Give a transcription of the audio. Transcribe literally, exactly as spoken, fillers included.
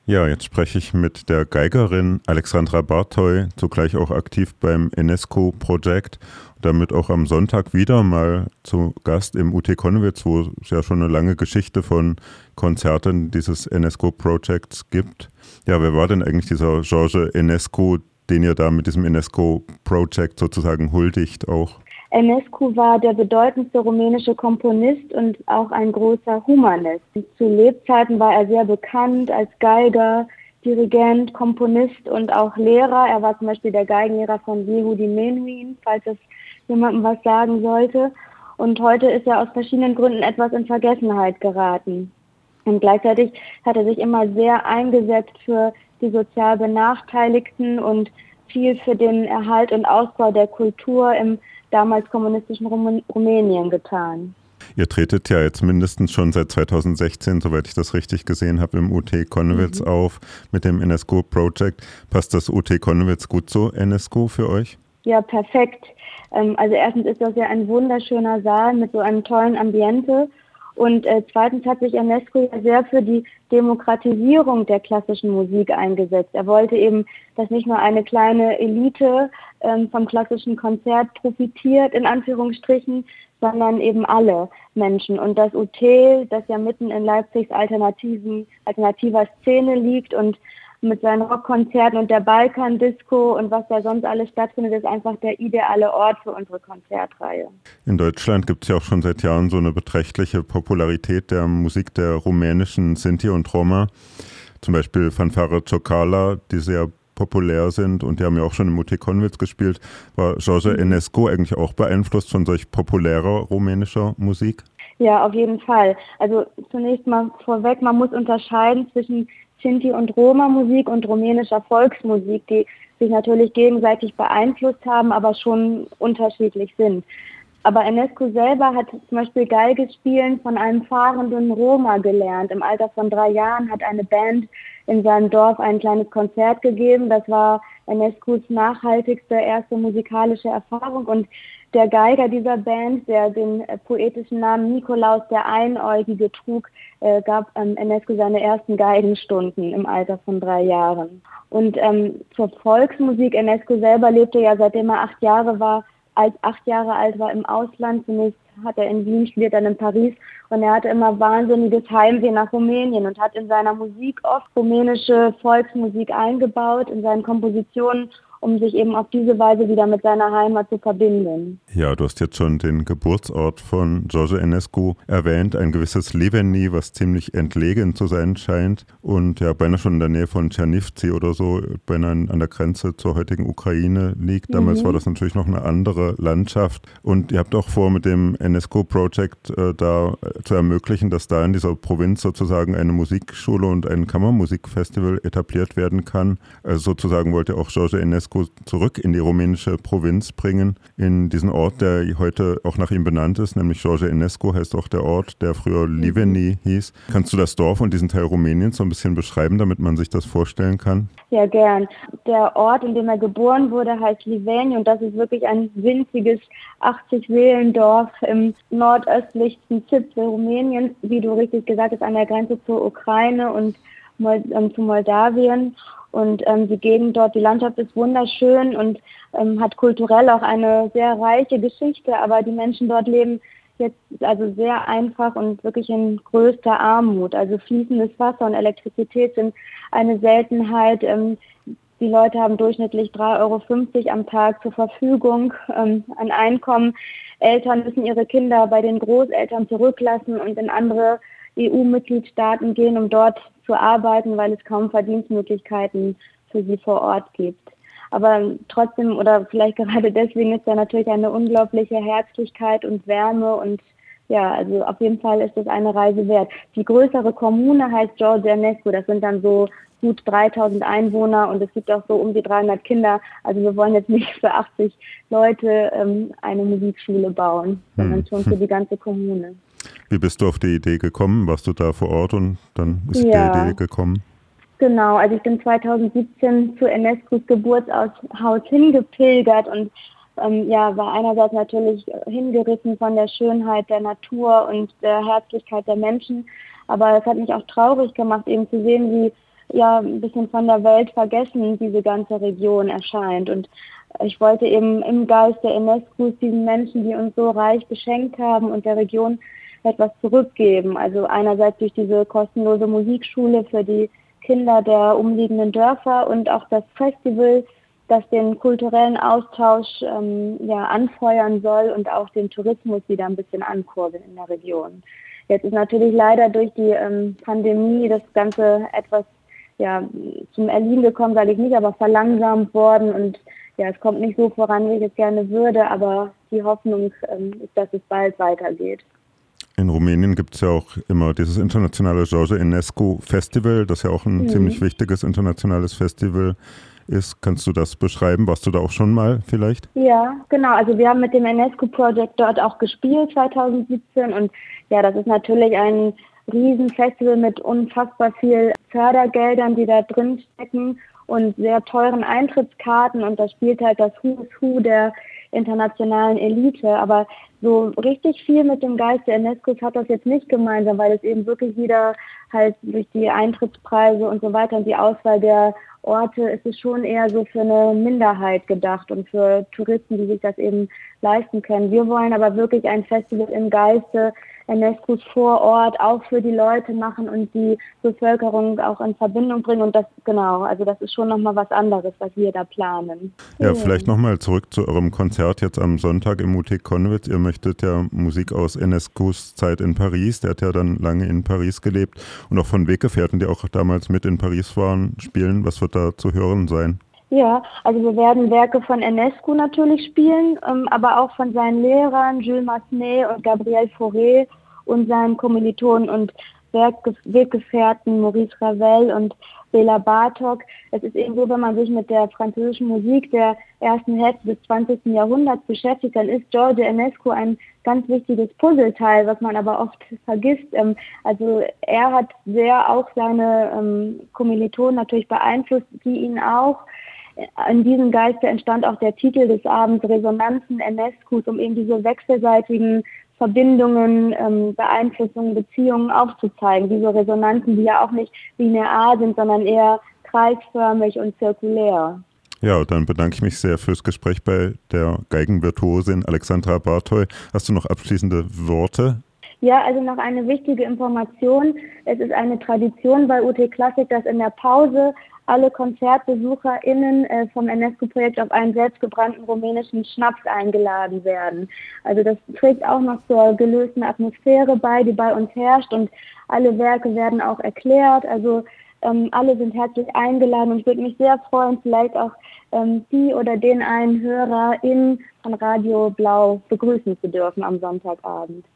Ja, jetzt spreche ich mit der Geigerin Alexandra Bartoy, zugleich auch aktiv beim Enesco-Projekt, damit auch am Sonntag wieder mal zu Gast im U T Connewitz, wo es ja schon eine lange Geschichte von Konzerten dieses Enesco-Projekts gibt. Ja, wer war denn eigentlich dieser George Enescu, den ihr da mit diesem Enesco-Projekt sozusagen huldigt auch? Enescu war der bedeutendste rumänische Komponist und auch ein großer Humanist. Zu Lebzeiten war er sehr bekannt als Geiger, Dirigent, Komponist und auch Lehrer. Er war zum Beispiel der Geigenlehrer von Yehudi Menuhin, falls es jemandem was sagen sollte. Und heute ist er aus verschiedenen Gründen etwas in Vergessenheit geraten. Und gleichzeitig hat er sich immer sehr eingesetzt für die sozial Benachteiligten und viel für den Erhalt und Ausbau der Kultur im damals kommunistischen Rum- Rumänien getan. Ihr tretet ja jetzt mindestens schon seit zweitausendsechzehn, soweit ich das richtig gesehen habe, im U T Connewitz mhm. auf mit dem Enesco Project. Passt das U T Connewitz gut zu Enesco für euch? Ja, perfekt. Also erstens ist das ja ein wunderschöner Saal mit so einem tollen Ambiente. Und äh, zweitens hat sich Enesco ja sehr für die Demokratisierung der klassischen Musik eingesetzt. Er wollte eben, dass nicht nur eine kleine Elite ähm, vom klassischen Konzert profitiert, in Anführungsstrichen, sondern eben alle Menschen. Und das U T, das ja mitten in Leipzigs alternativen, alternativer Szene liegt und mit seinen Rockkonzerten und der Balkan-Disco und was da sonst alles stattfindet, ist einfach der ideale Ort für unsere Konzertreihe. In Deutschland gibt es ja auch schon seit Jahren so eine beträchtliche Popularität der Musik der rumänischen Sinti und Roma. Zum Beispiel Fanfare Ciocala, die sehr populär sind und die haben ja auch schon im U T Connewitz gespielt. War George mhm. Enescu eigentlich auch beeinflusst von solch populärer rumänischer Musik? Ja, auf jeden Fall. Also zunächst mal vorweg, man muss unterscheiden zwischen Sinti- und Roma-Musik und rumänischer Volksmusik, die sich natürlich gegenseitig beeinflusst haben, aber schon unterschiedlich sind. Aber Enescu selber hat zum Beispiel Geige spielen von einem fahrenden Roma gelernt. Im Alter von drei Jahren hat eine Band in seinem Dorf ein kleines Konzert gegeben. Das war Enescus nachhaltigste erste musikalische Erfahrung. Und der Geiger dieser Band, der den äh, poetischen Namen Nikolaus der Einäugige trug, äh, gab ähm, Enescu seine ersten Geigenstunden im Alter von drei Jahren. Und ähm, zur Volksmusik, Enescu selber lebte ja, seitdem er acht Jahre war, als acht Jahre alt war, im Ausland. Zunächst hat er in Wien studiert, dann in Paris. Und er hatte immer wahnsinniges Heimweh nach Rumänien und hat in seiner Musik oft rumänische Volksmusik eingebaut, in seinen Kompositionen, um sich eben auf diese Weise wieder mit seiner Heimat zu verbinden. Ja, du hast jetzt schon den Geburtsort von George Enescu erwähnt, ein gewisses Liveni, was ziemlich entlegen zu sein scheint und ja beinahe schon in der Nähe von Czernivtsi oder so, beinahe an der Grenze zur heutigen Ukraine liegt. Damals mhm. war das natürlich noch eine andere Landschaft und ihr habt auch vor, mit dem Enesco Project äh, da äh, zu ermöglichen, dass da in dieser Provinz sozusagen eine Musikschule und ein Kammermusikfestival etabliert werden kann. Also sozusagen wollte auch George Enescu zurück in die rumänische Provinz bringen, in diesen Ort, der heute auch nach ihm benannt ist, nämlich George Enescu heißt auch der Ort, der früher Liveni hieß. Kannst du das Dorf und diesen Teil Rumäniens so ein bisschen beschreiben, damit man sich das vorstellen kann? Ja, gern. Der Ort, in dem er geboren wurde, heißt Liveni und das ist wirklich ein winziges achtzig-Seelendorf im nordöstlichsten Zipfel Rumäniens, wie du richtig gesagt hast, an der Grenze zur Ukraine und Mold- ähm, zu Moldawien. Und ähm, die Gegend dort, die Landschaft ist wunderschön und ähm, hat kulturell auch eine sehr reiche Geschichte, aber die Menschen dort leben jetzt also sehr einfach und wirklich in größter Armut. Also fließendes Wasser und Elektrizität sind eine Seltenheit. Ähm, die Leute haben durchschnittlich drei Euro fünfzig am Tag zur Verfügung ähm, an Einkommen. Eltern müssen ihre Kinder bei den Großeltern zurücklassen und in andere E U-Mitgliedstaaten gehen, um dort zu arbeiten, weil es kaum Verdienstmöglichkeiten für sie vor Ort gibt. Aber trotzdem oder vielleicht gerade deswegen ist da natürlich eine unglaubliche Herzlichkeit und Wärme und ja, also auf jeden Fall ist es eine Reise wert. Die größere Kommune heißt George Enescu, das sind dann so gut dreitausend Einwohner und es gibt auch so um die dreihundert Kinder. Also wir wollen jetzt nicht für achtzig Leute ähm, eine Musikschule bauen, sondern schon für die ganze Kommune. Wie bist du auf die Idee gekommen? Warst du da vor Ort und dann ist ja. die Idee gekommen? Genau, also ich bin zweitausendsiebzehn zu Enescus Geburtshaus hingepilgert und ähm, ja, war einerseits natürlich hingerissen von der Schönheit der Natur und der Herzlichkeit der Menschen, aber es hat mich auch traurig gemacht, eben zu sehen, wie ja ein bisschen von der Welt vergessen diese ganze Region erscheint. Und ich wollte eben im Geist der Enescos diesen Menschen, die uns so reich beschenkt haben und der Region etwas zurückgeben. Also einerseits durch diese kostenlose Musikschule für die Kinder der umliegenden Dörfer und auch das Festival, das den kulturellen Austausch ähm, ja, anfeuern soll und auch den Tourismus wieder ein bisschen ankurbeln in der Region. Jetzt ist natürlich leider durch die ähm, Pandemie das Ganze etwas ja, zum Erliegen gekommen, sage ich nicht, aber verlangsamt worden und ja, es kommt nicht so voran, wie ich es gerne würde, aber die Hoffnung ähm, ist, dass es bald weitergeht. In Rumänien gibt es ja auch immer dieses internationale George Enescu Festival, das ja auch ein mhm. ziemlich wichtiges internationales Festival ist. Kannst du das beschreiben? Warst du da auch schon mal vielleicht? Ja, genau. Also wir haben mit dem Enescu Project dort auch gespielt zwanzig siebzehn und ja, das ist natürlich ein Riesenfestival mit unfassbar viel Fördergeldern, die da drin stecken und sehr teuren Eintrittskarten und da spielt halt das Who's Who der internationalen Elite, aber so richtig viel mit dem Geist der Enescos hat das jetzt nicht gemeinsam, weil es eben wirklich wieder halt durch die Eintrittspreise und so weiter und die Auswahl der Orte ist es schon eher so für eine Minderheit gedacht und für Touristen, die sich das eben leisten können. Wir wollen aber wirklich ein Festival im Geiste Enescos vor Ort auch für die Leute machen und die Bevölkerung auch in Verbindung bringen und das, genau, also das ist schon nochmal was anderes, was wir da planen. Ja, ja. Vielleicht nochmal zurück zu eurem Konzert jetzt am Sonntag im U T Connewitz. Ihr möchtet ja Musik aus Enescos Zeit in Paris, der hat ja dann lange in Paris gelebt und auch von Weggefährten, die auch damals mit in Paris waren, spielen. Was wird da zu hören sein? Ja, also wir werden Werke von Enescu natürlich spielen, ähm, aber auch von seinen Lehrern Jules Massenet und Gabriel Fauré und seinen Kommilitonen und Werkge- Weggefährten Maurice Ravel und Béla Bartók. Es ist eben so, wenn man sich mit der französischen Musik der ersten Hälfte des zwanzigsten Jahrhunderts beschäftigt, dann ist George Enescu ein ganz wichtiges Puzzleteil, was man aber oft vergisst. Ähm, also er hat sehr auch seine ähm, Kommilitonen natürlich beeinflusst, die ihn auch. In diesem Geiste entstand auch der Titel des Abends Resonanzen Enescus, um eben diese wechselseitigen Verbindungen, ähm, Beeinflussungen, Beziehungen aufzuzeigen. Diese Resonanzen, die ja auch nicht linear sind, sondern eher kreisförmig und zirkulär. Ja, dann bedanke ich mich sehr fürs Gespräch bei der Geigenvirtuosin Alexandra Bartoy. Hast du noch abschließende Worte? Ja, also noch eine wichtige Information. Es ist eine Tradition bei U T Klassik, dass in der Pause alle KonzertbesucherInnen äh, vom Enescu-Projekt auf einen selbstgebrannten rumänischen Schnaps eingeladen werden. Also das trägt auch noch zur gelösten Atmosphäre bei, die bei uns herrscht und alle Werke werden auch erklärt. Also ähm, alle sind herzlich eingeladen und ich würde mich sehr freuen, vielleicht auch ähm, die oder den einen HörerInnen von Radio Blau begrüßen zu dürfen am Sonntagabend.